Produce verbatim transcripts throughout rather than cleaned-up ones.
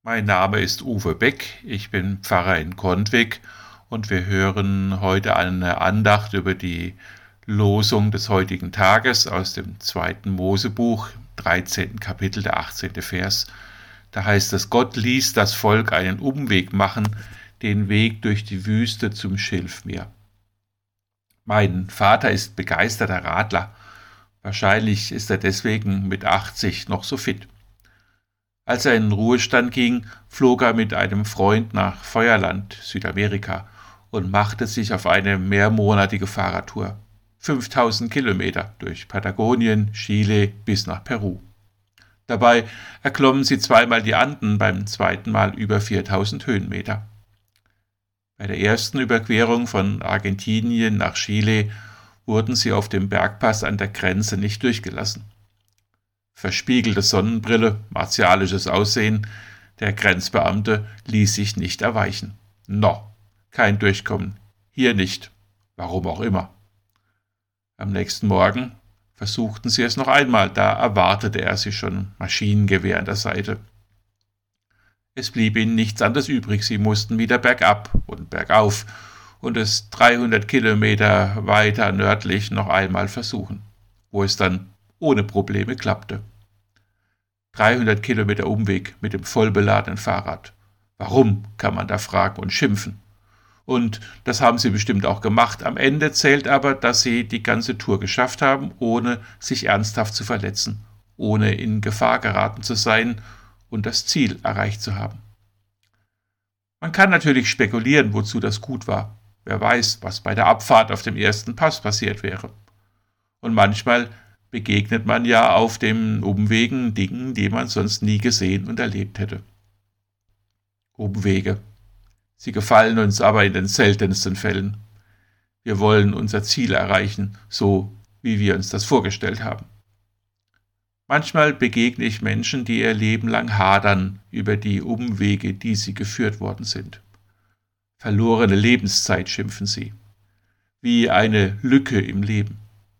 Mein Name ist Uwe Beck, ich bin Pfarrer in Kontwig und wir hören heute eine Andacht über die Losung des heutigen Tages aus dem zweiten Mosebuch, dreizehnten Kapitel, der achtzehnte Vers. Da heißt es: Gott ließ das Volk einen Umweg machen, den Weg durch die Wüste zum Schilfmeer. Mein Vater ist begeisterter Radler. Wahrscheinlich ist er deswegen mit achtzig noch so fit. Als er in den Ruhestand ging, flog er mit einem Freund nach Feuerland, Südamerika, und machte sich auf eine mehrmonatige Fahrradtour. fünftausend Kilometer durch Patagonien, Chile bis nach Peru. Dabei erklommen sie zweimal die Anden, beim zweiten Mal über viertausend Höhenmeter. Bei der ersten Überquerung von Argentinien nach Chile wurden sie auf dem Bergpass an der Grenze nicht durchgelassen. Verspiegelte Sonnenbrille, martialisches Aussehen, der Grenzbeamte ließ sich nicht erweichen. No, kein Durchkommen, hier nicht, warum auch immer. Am nächsten Morgen versuchten sie es noch einmal, da erwartete er sie schon, Maschinengewehr an der Seite. Es blieb ihnen nichts anderes übrig, sie mussten wieder bergab und bergauf und es dreihundert Kilometer weiter nördlich noch einmal versuchen, wo es dann ohne Probleme klappte. dreihundert Kilometer Umweg mit dem vollbeladenen Fahrrad. Warum, kann man da fragen und schimpfen. Und das haben sie bestimmt auch gemacht. Am Ende zählt aber, dass sie die ganze Tour geschafft haben, ohne sich ernsthaft zu verletzen, ohne in Gefahr geraten zu sein und das Ziel erreicht zu haben. Man kann natürlich spekulieren, wozu das gut war. Wer weiß, was bei der Abfahrt auf dem ersten Pass passiert wäre. Und manchmal begegnet man ja auf den Umwegen Dingen, die man sonst nie gesehen und erlebt hätte. Umwege. Sie gefallen uns aber in den seltensten Fällen. Wir wollen unser Ziel erreichen, so wie wir uns das vorgestellt haben. Manchmal begegne ich Menschen, die ihr Leben lang hadern über die Umwege, die sie geführt worden sind. Verlorene Lebenszeit schimpfen sie, wie eine Lücke im Leben.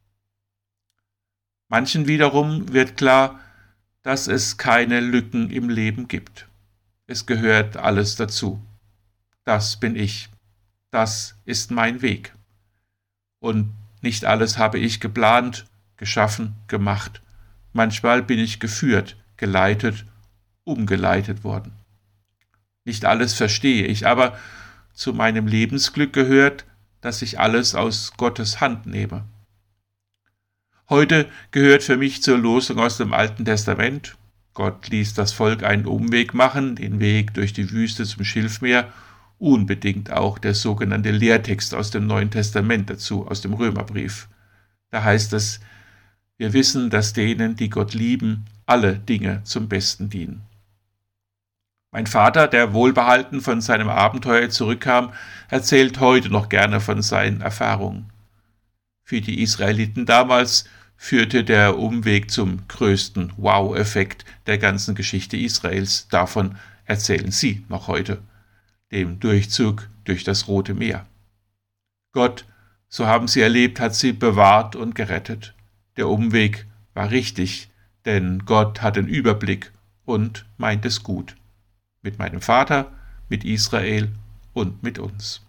Manchen wiederum wird klar, dass es keine Lücken im Leben gibt. Es gehört alles dazu. Das bin ich. Das ist mein Weg. Und nicht alles habe ich geplant, geschaffen, gemacht. Manchmal bin ich geführt, geleitet, umgeleitet worden. Nicht alles verstehe ich, aber zu meinem Lebensglück gehört, dass ich alles aus Gottes Hand nehme. Heute gehört für mich zur Losung aus dem Alten Testament: Gott ließ das Volk einen Umweg machen, den Weg durch die Wüste zum Schilfmeer, unbedingt auch der sogenannte Lehrtext aus dem Neuen Testament dazu, aus dem Römerbrief. Da heißt es: Wir wissen, dass denen, die Gott lieben, alle Dinge zum Besten dienen. Mein Vater, der wohlbehalten von seinem Abenteuer zurückkam, erzählt heute noch gerne von seinen Erfahrungen. Für die Israeliten damals führte der Umweg zum größten Wow-Effekt der ganzen Geschichte Israels. Davon erzählen sie noch heute, dem Durchzug durch das Rote Meer. Gott, so haben sie erlebt, hat sie bewahrt und gerettet. Der Umweg war richtig, denn Gott hat den Überblick und meint es gut. Mit meinem Vater, mit Israel und mit uns.